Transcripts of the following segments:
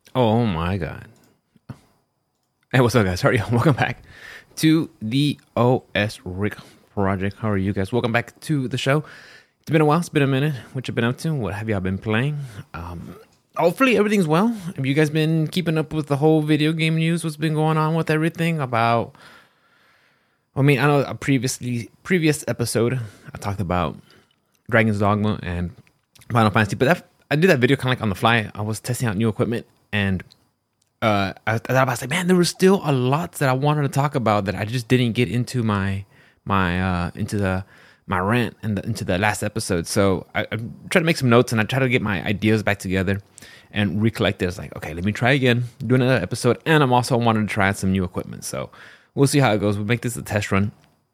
Oh my god. Hey, what's up, guys? Sorry, welcome back to the OS Rick Project. How are you guys? Welcome back to the show. It's been a while. It's been a minute. What you been up to? What have y'all been playing? Hopefully everything's well. Have you guys been keeping up with the whole video game news? What's been going on with everything about? I mean, I know a previous episode I talked about Dragon's Dogma and Final Fantasy, but I did that video kind of like on the fly. I was testing out new equipment and I was like, man, there was still a lot that I wanted to talk about that I just didn't get into my rant and into the last episode. So I tried to make some notes and I tried to get my ideas back together and recollect it. I was like, okay, let me try again, do another episode, and I'm also wanted to try out some new equipment. So we'll see how it goes. We'll make this a test run.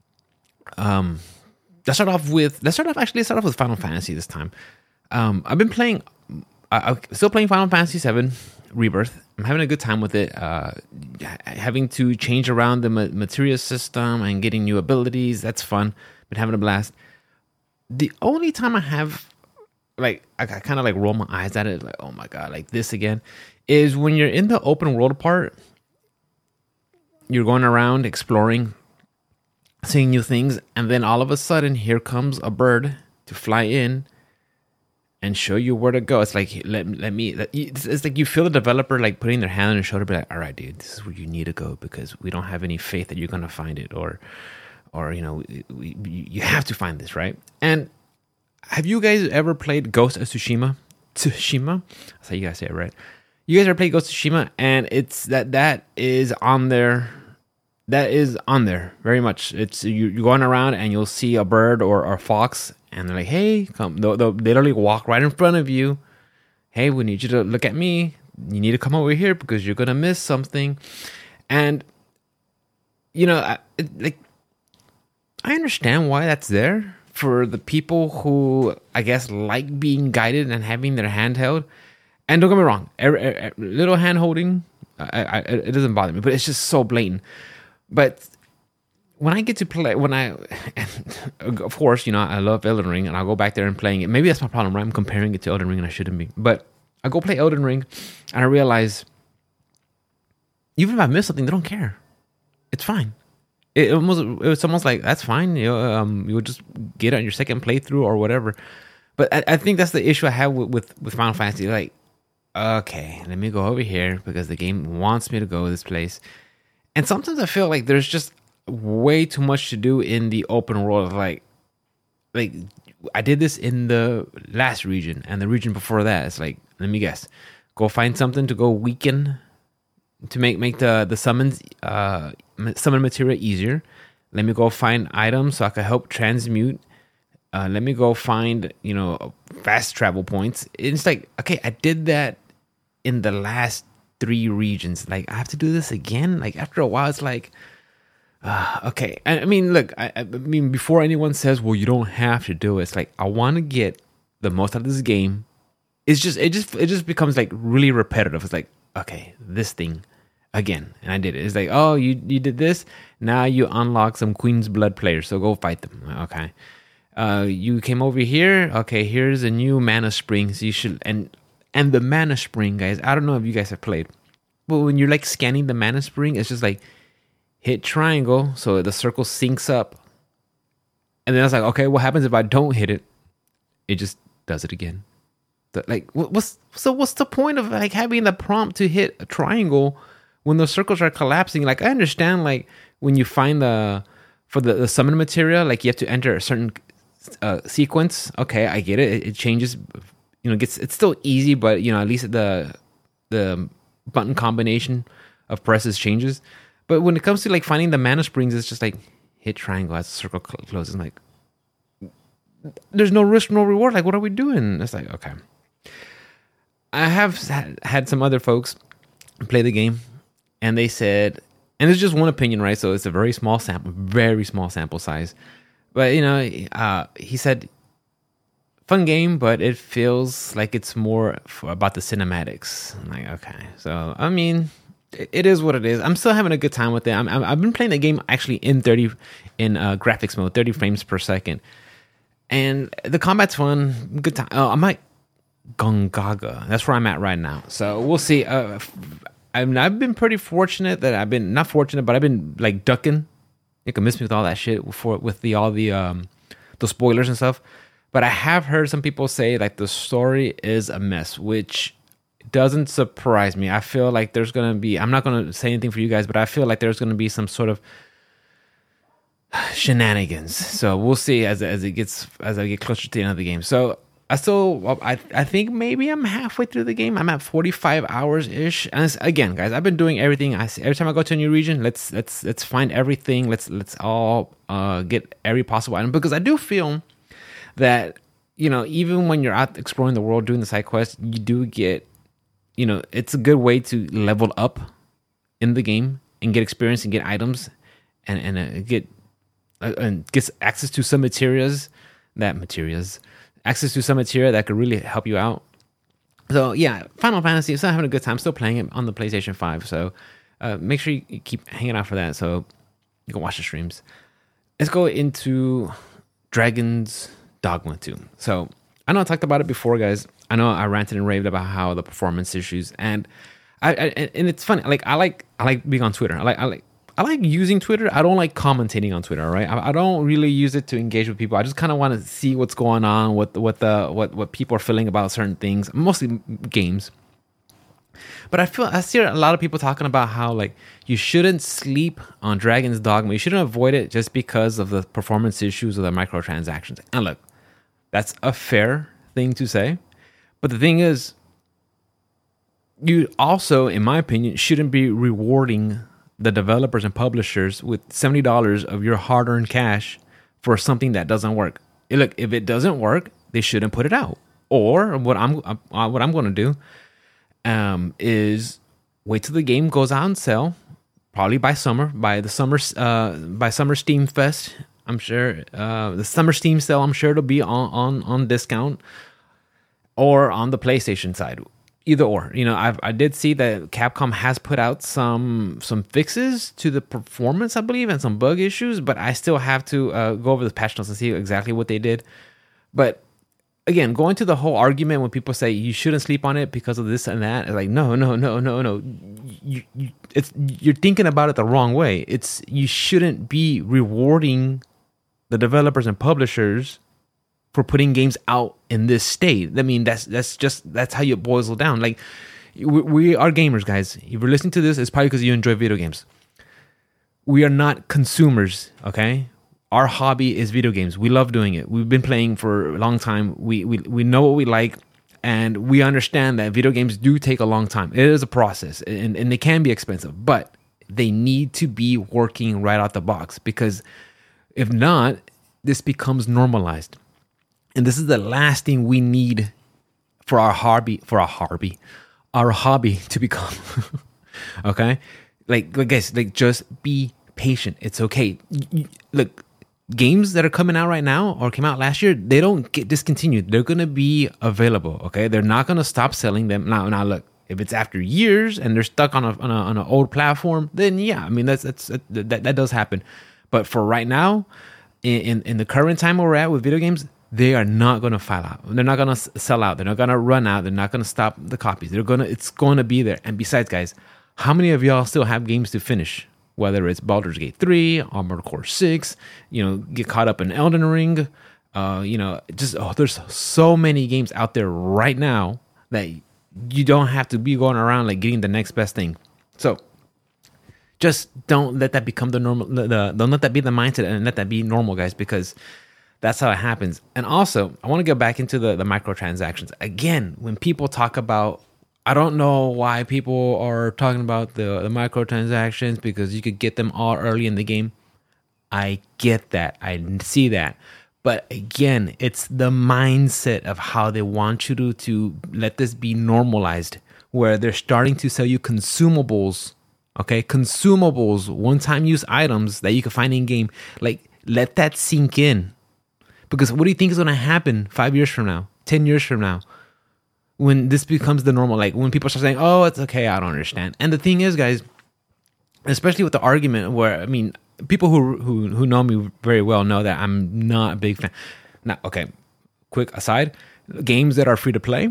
Let's start off with Final Fantasy this time. I've been playing. I'm still playing Final Fantasy VII Rebirth. I'm having a good time with it. Having to change around the materia system and getting new abilities. That's fun. Been having a blast. The only time I have, like, I kind of like roll my eyes at it, like, oh my god, like this again, is when you're in the open world part. You're going around exploring, seeing new things, and then all of a sudden, here comes a bird to fly in and show you where to go. It's like, it's like you feel the developer like putting their hand on your shoulder, be like, all right, dude, this is where you need to go because we don't have any faith that you're going to find it, or you know, you have to find this, right? And have you guys ever played Ghost of Tsushima? Tsushima? That's how you guys say it, right? You guys ever played Ghost of Tsushima? And it's that is on there. That is on there very much. It's you're going around and you'll see a bird or a fox, and they're like, "Hey, come!" They'll literally walk right in front of you. Hey, we need you to look at me. You need to come over here because you're gonna miss something. And you know, I understand why that's there for the people who I guess like being guided and having their hand held. And don't get me wrong, little hand holding, it doesn't bother me, but it's just so blatant. But when I get to play, of course, you know, I love Elden Ring, and I'll go back there and playing it. Maybe that's my problem, right? I'm comparing it to Elden Ring, and I shouldn't be. But I go play Elden Ring, and I realize, even if I miss something, they don't care. It's fine. It's almost like that's fine. You know, you'll just get it on your second playthrough or whatever. But I think that's the issue I have with Final Fantasy. Like, okay, let me go over here because the game wants me to go this place. And sometimes I feel like there's just way too much to do in the open world. Like I did this in the last region and the region before that. It's like, let me guess, go find something to go weaken to make the summon materia easier. Let me go find items so I can help transmute. Let me go find, you know, fast travel points. It's like, okay, I did that in the last 3 regions. Like, I have to do this again? Like, after a while, it's like, okay. I mean, look, I mean, before anyone says, well, you don't have to do it, it's like, I want to get the most out of this game. It just becomes like really repetitive. It's like, okay, this thing again. And I did it. It's like, oh, you did this. Now you unlock some Queen's Blood players. So go fight them. Okay. You came over here. Okay, here's a new mana spring. So you should and the mana spring, guys. I don't know if you guys have played, but when you're like scanning the mana spring, it's just like hit triangle, so the circle syncs up, and then I was like, okay, what happens if I don't hit it? It just does it again. Like, what's the point of like having the prompt to hit a triangle when the circles are collapsing? Like, I understand, like when you find the summon material, like you have to enter a certain sequence. Okay, I get it. It changes. You know, it's still easy, but you know, at least the button combination of presses changes. But when it comes to like finding the mana springs, it's just like hit triangle as the circle closes. I'm like, there's no risk, no reward. Like, what are we doing? It's like, okay. I have had some other folks play the game, and they said, and it's just one opinion, right? So it's a very small sample size. But you know, he said, fun game, but it feels like it's more about the cinematics. I'm like, okay, so I mean, it is what it is. I'm still having a good time with it. I've been playing the game actually in graphics mode, 30 frames per second, and the combat's fun. Good time. I might Gongaga. That's where I'm at right now. So we'll see. I've been pretty fortunate that I've been not fortunate, but I've been like ducking. You can miss me with all that shit with the spoilers and stuff. But I have heard some people say like the story is a mess, which doesn't surprise me. I feel like there's gonna be. I'm not gonna say anything for you guys, but I feel like there's gonna be some sort of shenanigans. So we'll see as I get closer to the end of the game. So I think maybe I'm halfway through the game. I'm at 45 hours ish. And again, guys, I've been doing everything. Every time I go to a new region, let's find everything. Let's all get every possible item, because I do feel that, you know, even when you're out exploring the world doing the side quests, you do get, you know, it's a good way to level up in the game and get experience and get items and get access to some access to some material that could really help you out. So yeah, Final Fantasy, still having a good time, still playing it on the PlayStation 5. So make sure you keep hanging out for that so you can watch the streams. Let's go into Dragon's Dogma 2. So I know I talked about it before, guys. I know I ranted and raved about how the performance issues, and and it's funny. Like I like being on Twitter. I like using Twitter. I don't like commentating on Twitter, right? I don't really use it to engage with people. I just kind of want to see what's going on, what people are feeling about certain things, mostly games. But I see a lot of people talking about how like you shouldn't sleep on Dragon's Dogma. You shouldn't avoid it just because of the performance issues of the microtransactions. And look, that's a fair thing to say. But the thing is, you also, in my opinion, shouldn't be rewarding the developers and publishers with $70 of your hard-earned cash for something that doesn't work. Look, if it doesn't work, they shouldn't put it out. Or what I'm going to do is wait till the game goes out on sale, probably by summer Steam Fest. I'm sure the summer Steam sale. I'm sure it'll be on discount, or on the PlayStation side. Either or, you know, I did see that Capcom has put out some fixes to the performance, I believe, and some bug issues, but I still have to go over the patch notes and see exactly what they did. But again, going to the whole argument when people say you shouldn't sleep on it because of this and that, it's like no. You're thinking about it the wrong way. You shouldn't be rewarding the developers and publishers for putting games out in this state. I mean, that's how you boils it down. Like, we are gamers, guys. If you're listening to this, it's probably because you enjoy video games. We are not consumers, okay? Our hobby is video games. We love doing it. We've been playing for a long time. We know what we like, and we understand that video games do take a long time. It is a process, and they can be expensive, but they need to be working right out the box, because if not, this becomes normalized. And this is the last thing we need for our hobby to become. Okay? Like guys, like just be patient. It's okay. Look, games that are coming out right now or came out last year, they don't get discontinued. They're going to be available, okay? They're not going to stop selling them. Now look, if it's after years and they're stuck on an old platform, then yeah, I mean that does happen. But for right now, in the current time we're at with video games, they are not going to file out. They're not going to sell out. They're not going to run out. They're not going to stop the copies. It's going to be there. And besides, guys, how many of y'all still have games to finish? Whether it's Baldur's Gate 3, Armored Core 6, you know, get caught up in Elden Ring. You know, there's so many games out there right now that you don't have to be going around like getting the next best thing. So just don't let that become the normal. Don't let that be the mindset, and let that be normal, guys, because that's how it happens. And also, I want to go back into the microtransactions. Again, when people talk about, I don't know why people are talking about the microtransactions, because you could get them all early in the game. I get that. I see that. But again, it's the mindset of how they want you to let this be normalized, where they're starting to sell you consumables, okay? Consumables, one-time use items that you can find in game. Like, let that sink in. Because what do you think is going to happen 5 years from now, 10 years from now, when this becomes the normal? Like when people start saying, oh, it's okay, I don't understand. And the thing is, guys, especially with the argument where, I mean, people who know me very well know that I'm not a big fan. Now, okay, quick aside, games that are free to play,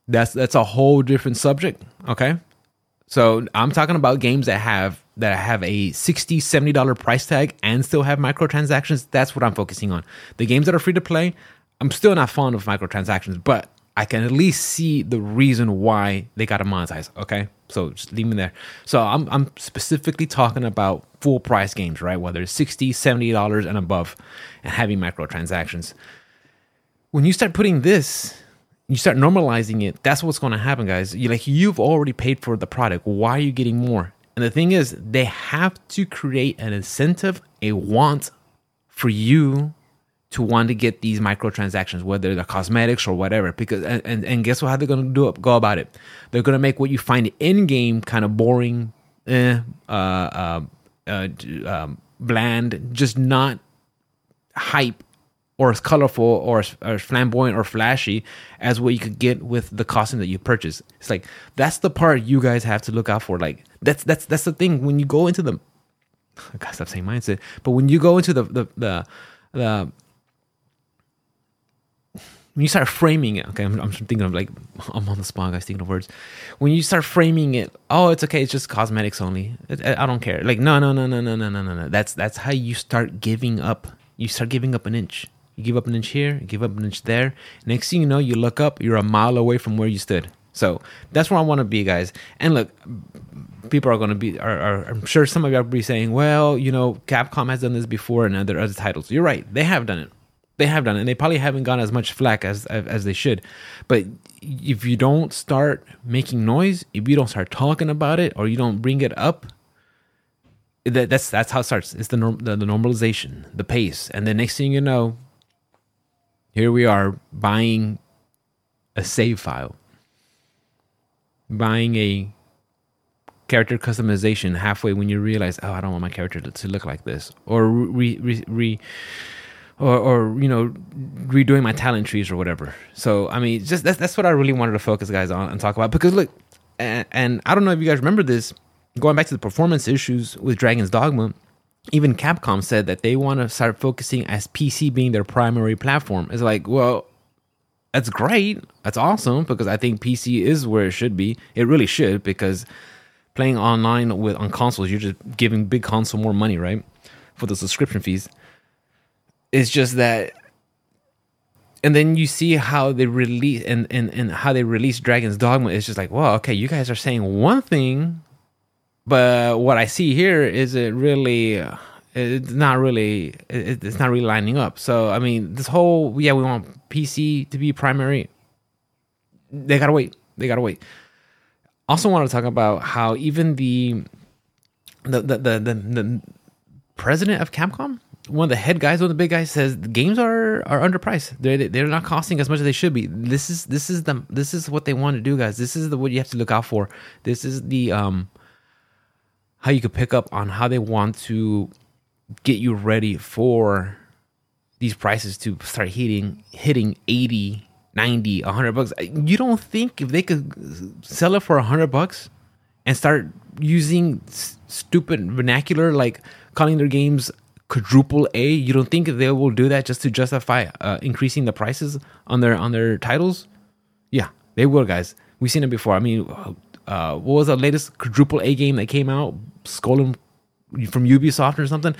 That's a whole different subject. Okay. So I'm talking about games that have a $60, $70 price tag and still have microtransactions. That's what I'm focusing on. The games that are free to play, I'm still not fond of microtransactions, but I can at least see the reason why they got to monetize. Okay, so just leave me there. So I'm specifically talking about full price games, right? Whether it's $60, $70 and above, and having microtransactions. When you start putting this, you start normalizing it. That's what's going to happen, guys. You've already paid for the product. Why are you getting more? And the thing is, they have to create an incentive, a want for you to want to get these microtransactions, whether they're cosmetics or whatever. Because and guess what? How they're going to go about it? They're going to make what you find in game kind of boring, bland, just not hype or as colorful or as flamboyant or flashy as what you could get with the costume that you purchase. It's like that's the part you guys have to look out for. Like that's the thing when you go into the. I gotta stop saying mindset, but when you go into the when you start framing it, okay, I'm thinking of like, I'm on the spot, guys, thinking of words. When you start framing it, oh, it's okay, it's just cosmetics only. I don't care. Like, no. That's how you start giving up. You start giving up an inch. You give up an inch here, you give up an inch there. Next thing you know, you look up, you're a mile away from where you stood. So that's where I want to be, guys. And look, people are going to be, I'm sure some of you are be saying, well, Capcom has done this before and other titles. You're right. They have done it. And they probably haven't gotten as much flack as they should. But if you don't start making noise, if you don't start talking about it, or you don't bring it up, that's how it starts. It's the normalization, the pace. And the next thing you know, here we are buying a save file, buying a character customization halfway when you realize, oh, I don't want my character to look like this, or redoing my talent trees or whatever. So I mean, just that's what I really wanted to focus, guys, on and talk about. Because look, and I don't know if you guys remember this, going back to the performance issues with Dragon's Dogma, even Capcom said that they want to start focusing as PC being their primary platform. It's like, well, that's great, that's awesome, because I think PC is where it should be. It really should, because playing online on consoles, you're just giving big console more money, right, for the subscription fees. It's just that, and then you see how they release and how they release Dragon's Dogma. It's just like, well, okay, you guys are saying one thing, but what I see here is it's not really lining up. So I mean, this whole we want PC to be primary. They gotta wait. Also, want to talk about how even the president of Capcom, one of the head guys, one of the big guys, says the games are underpriced. They're not costing as much as they should be. This is what they want to do, guys. This is what you have to look out for. This is the how you could pick up on how they want to get you ready for these prices to start hitting 80, 90, $100. You don't think if they could sell it for $100 and start using stupid vernacular like calling their games quadruple A, you don't think they will do that just to justify increasing the prices on their titles? Yeah, they will, guys. We've seen it before. I mean, what was the latest quadruple A game that came out? Skull from Ubisoft or something?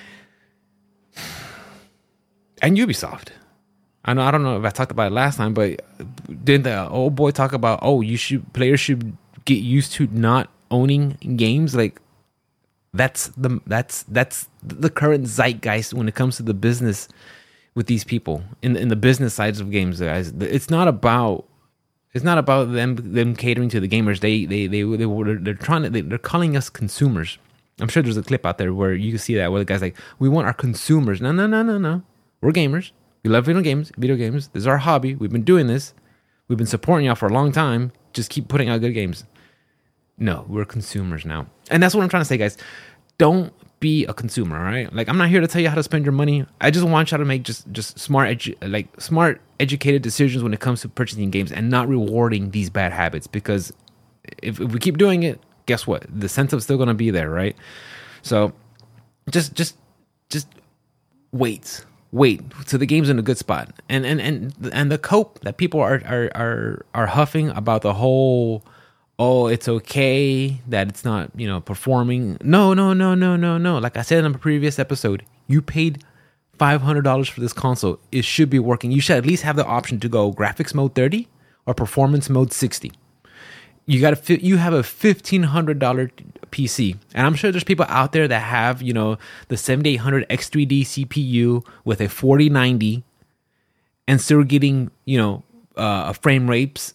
And Ubisoft. I don't know if I talked about it last time, but didn't the old boy talk about, players should get used to not owning games? Like, that's the current zeitgeist when it comes to the business with these people in the business sides of games, guys. It's not about them catering to the gamers. They're calling us consumers. I'm sure there's a clip out there where you can see that where the guy's like, we want our consumers. No. We're gamers. We love video games. This is our hobby. We've been doing this. We've been supporting y'all for a long time. Just keep putting out good games. No, we're consumers now. And that's what I'm trying to say, guys. Don't be a consumer, all right? Like, I'm not here to tell you how to spend your money. I just want you to make just smart, educated decisions when it comes to purchasing games and not rewarding these bad habits. Because if we keep doing it, guess what? The incentive's still going to be there, right? So just wait. wait till the game's in a good spot. And the cope that people are huffing about the whole, oh, it's okay that it's not, performing. No. Like I said in a previous episode, you paid $500 for this console. It should be working. You should at least have the option to go graphics mode 30 or performance mode 60. You have a $1,500 PC, and I'm sure there's people out there that have the 7800 X3D CPU with a 4090 and still getting frame rates.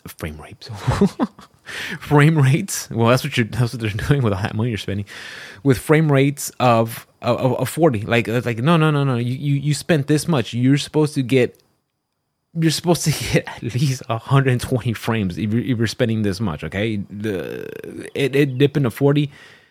Frame rates. Well, that's what they're doing with all that money you're spending, with frame rates of 40. Like no. You spent this much. You're supposed to get at least 120 frames if you're spending this much. Okay, it dipping to 40.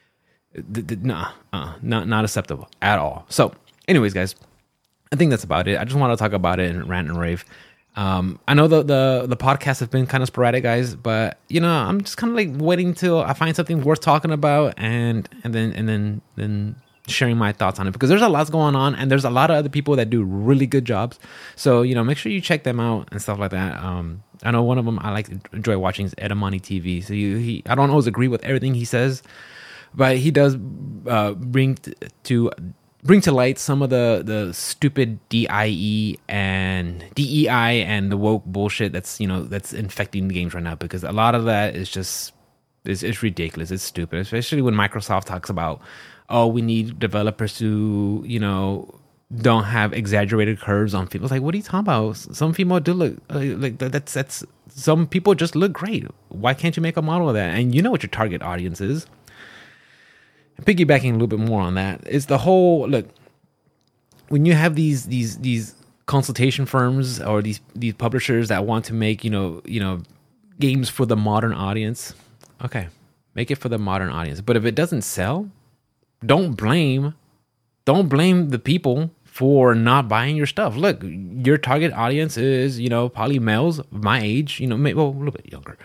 Not acceptable at all. So, anyways, guys, I think that's about it. I just want to talk about it and rant and rave. I know the podcasts have been kind of sporadic, guys, but I'm just kind of like waiting till I find something worth talking about and then sharing my thoughts on it, because there's a lot going on and there's a lot of other people that do really good jobs. So make sure you check them out and stuff like that. I know one of them I enjoy watching is Edamani TV. So I don't always agree with everything he says, but he does bring to light some of the stupid DIE and DEI and the woke bullshit that's infecting the games right now, because a lot of that is just it's ridiculous. It's stupid, especially when Microsoft talks about, oh, we need developers to don't have exaggerated curves on females. Like, what are you talking about? Some female do look like that's some people just look great. Why can't you make a model of that? And you know what your target audience is. Piggybacking a little bit more on that is the whole look. When you have these consultation firms or these publishers that want to make games for the modern audience, okay, make it for the modern audience. But if it doesn't sell, don't blame the people for not buying your stuff. Look, your target audience is probably males of my age, a little bit younger,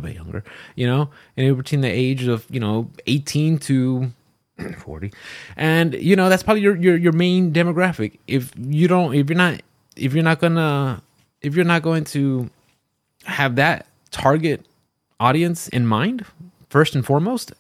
and between the age of 18 to 40, and that's probably your main demographic. If you're not going to have that target audience in mind first and foremost,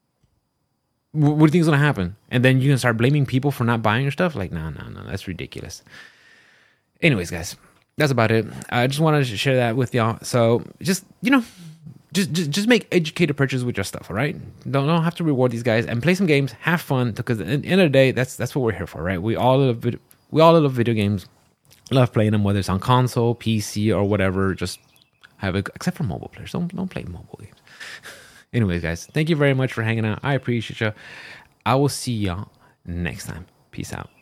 what do you think is going to happen? And then you can start blaming people for not buying your stuff? Like, no, that's ridiculous. Anyways, guys, that's about it. I just wanted to share that with y'all. So just just make educated purchases with your stuff, all right? Don't have to reward these guys, and play some games, have fun, because at the end of the day, that's what we're here for, right? We all love video games, love playing them, whether it's on console, PC, or whatever. Just have it, except for mobile players. Don't play mobile games. Anyways, guys, thank you very much for hanging out. I appreciate you. I will see y'all next time. Peace out.